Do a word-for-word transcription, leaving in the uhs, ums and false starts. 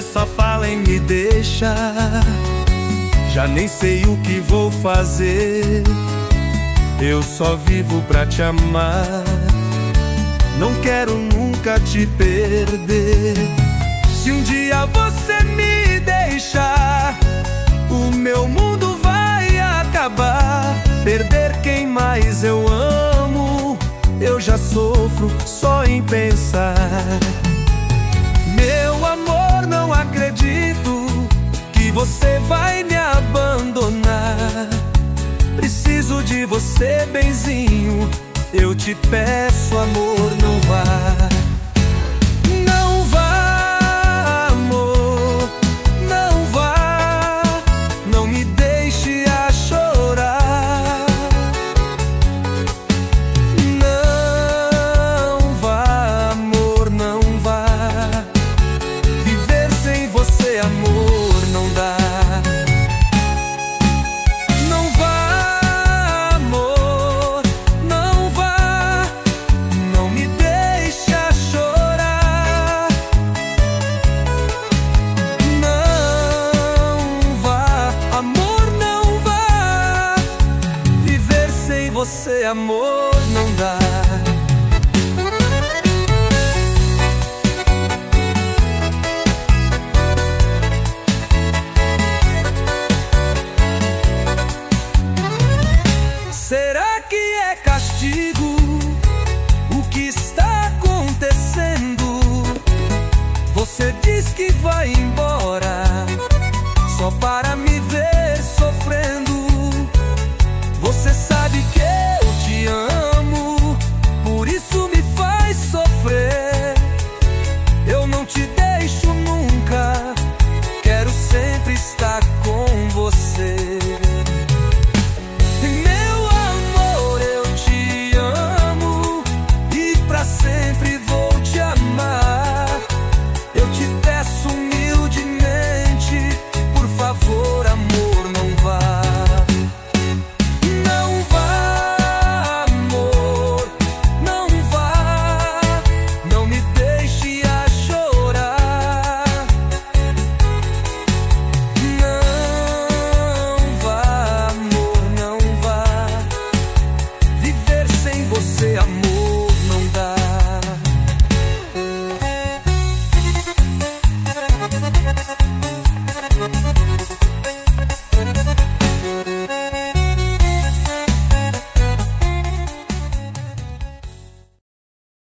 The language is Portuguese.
só fala em me deixar. Já nem sei o que vou fazer. Eu só vivo pra te amar. Não quero nunca te perder. Se um dia você me deixar, o meu mundo vai acabar. Perder quem mais eu amo, eu já sofro só em pensar. Meu amor, não acredito que você vai me abandonar. Preciso de você, benzinho. Eu te peço, amor, não vá. Não vá, amor, não vá. Não me deixe a chorar. Não vá, amor, não vá. Viver sem você, amor, não dá. Você, amor.